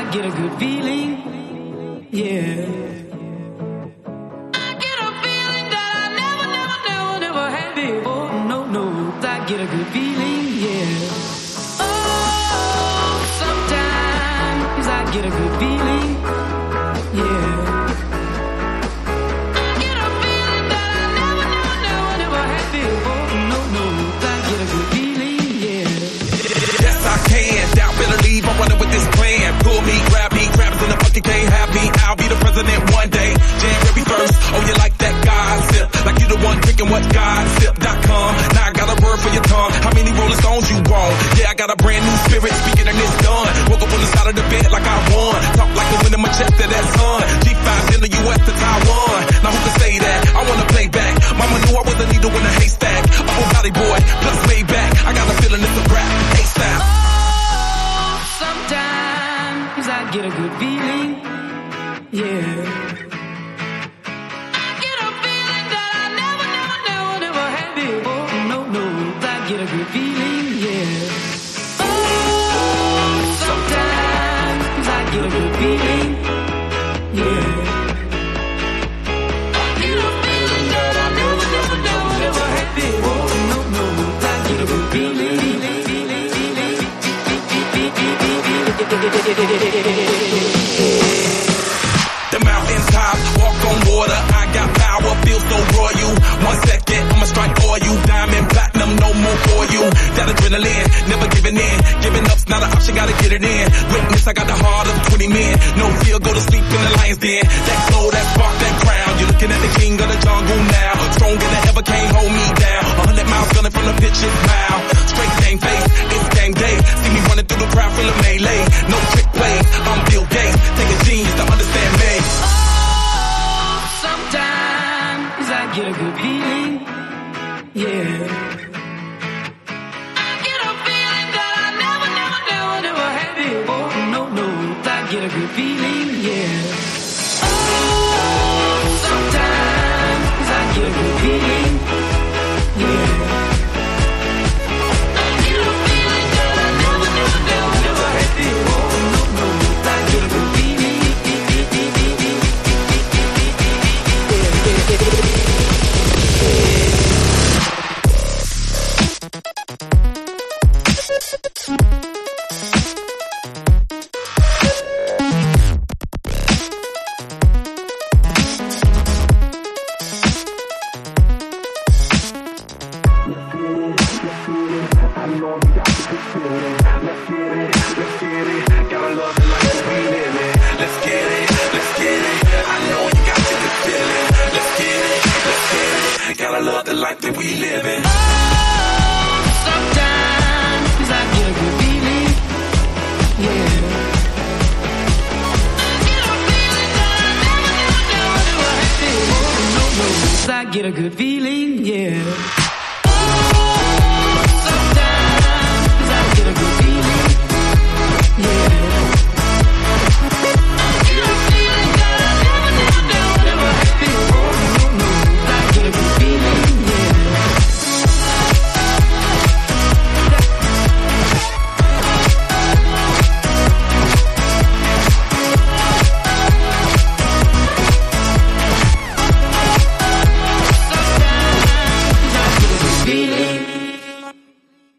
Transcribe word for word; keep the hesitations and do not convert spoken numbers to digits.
get a good feeling, yeah. I get a feeling that I never, never, never, never had before. No, no, I get a good feeling, yeah. Oh, sometimes I get a good feeling, yeah. I get a feeling that I never, never, never, never had before. No, no, I get a good feeling, yeah. Yes, I can. Doubt, better leave. I'm running with this plan. Pull me, grab me, grab us in the bucket, can't have me. I'll be the president one day. January first. Oh, you like that gossip? Like you the one drinking what gossip dot com. Now I got a word for your tongue. How many Rolling Stones you want? Yeah, I got a brand new spirit speaking and it's done. Woke up on the side of the bed like I won. Talk like the wind in my chest to that sun. G five in the U S to Taiwan. Now who can say that? I wanna play back. Mama knew I was a needle in a haystack. I'm a body boy, plus Maybach. I got a feeling it's a rap. A$AP. Oh, sometimes I get a good feeling, yeah. I get a feeling that I never, never, never, never had before. No, no, I get a good feeling, yeah. Oh, sometimes I get a good feeling, yeah. I get a feeling that I never, never, never, never had before. No, no, I get a good feeling. The mountains top, walk on water. I got power, feel so royal. One second, I'ma strike oil. Diamond, platinum, no more for you. That adrenaline, never giving in. Giving up's not an option, gotta get it in. Witness, I got the heart of twenty men. No fear, go to sleep in the lion's den. That glow, that spark, that crown. You're looking at the king of the jungle now. Stronger than ever, can't hold me down. A hundred miles gunning from the pitch's mouth. Straight game face, it's game day. See me running through the crowd full of melee. No trick plays, I'm Bill Gates. Take a genius to understand me. Oh, sometimes I get a good feeling, yeah. I get a feeling that I never, never, never, never had before. No, no, I get a good feeling, yeah. Oh, sometimes I get a good feeling, yeah. I get a feeling that I never, never, never, never had before. No, no, I get a good feeling. Life that we live in. Oh, sometimes I get a good feeling, yeah. I get a feeling that I never, never, never, never had before. No, no, I get a good feeling, yeah.